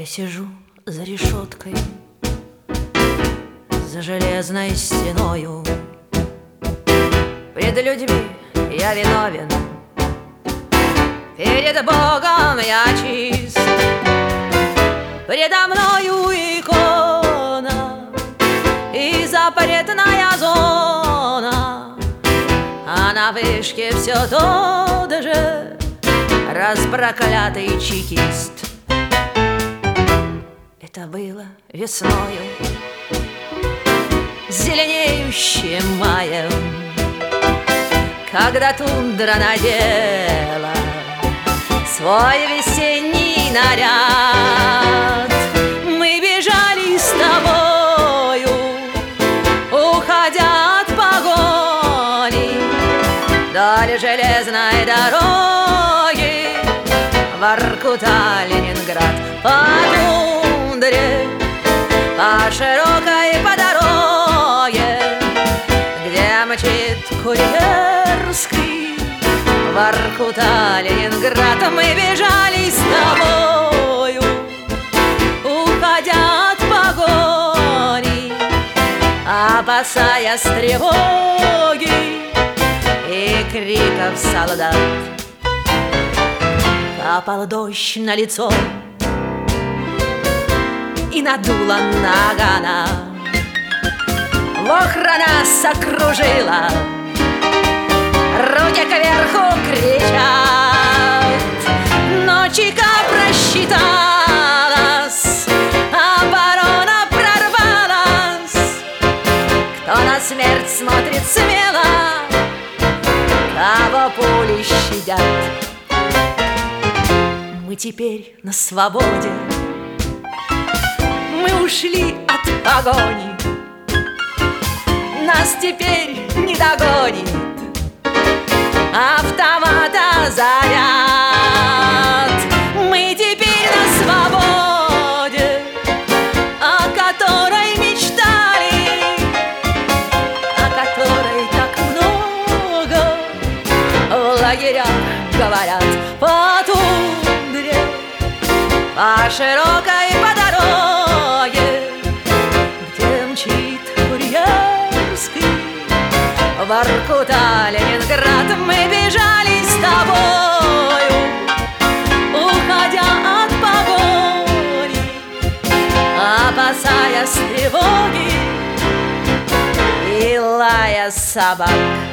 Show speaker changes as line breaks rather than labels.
сижу за решеткой, за железной стеною. Пред людьми я виновен, перед Богом я чист. Предо мною икона и запретная зона, а на вышке все тот же распроклятый чекист. Это было весною, зеленеющим маем, когда тундра надела свой весенний наряд. Мы бежали с тобою, уходя от погони, вдоль железной дороги в Воркута-Ленинград. По тундре, по широкой по дороге, где мчит курьерский Воркута-Ленинград. Мы бежали с тобою, уходя от погони, опасаясь тревоги и криков солдат. Капал дождь на лицо и надула нагана. Вохра нас окружила, руки кверху кричат. Но чека просчиталась, оборона прорвалась. Кто на смерть смотрит смело, кого пули щадят. Мы теперь на свободе, мы ушли от погони, нас теперь не догонит автомата заряд. Мы теперь на свободе, о которой мечтали, о которой так много в лагерях говорят. По тундре, по широкой по дороге, где мчит курьерский Воркута-Ленинград. Мы бежали с тобою, уходя от погони, опасаясь тревоги и лая собак.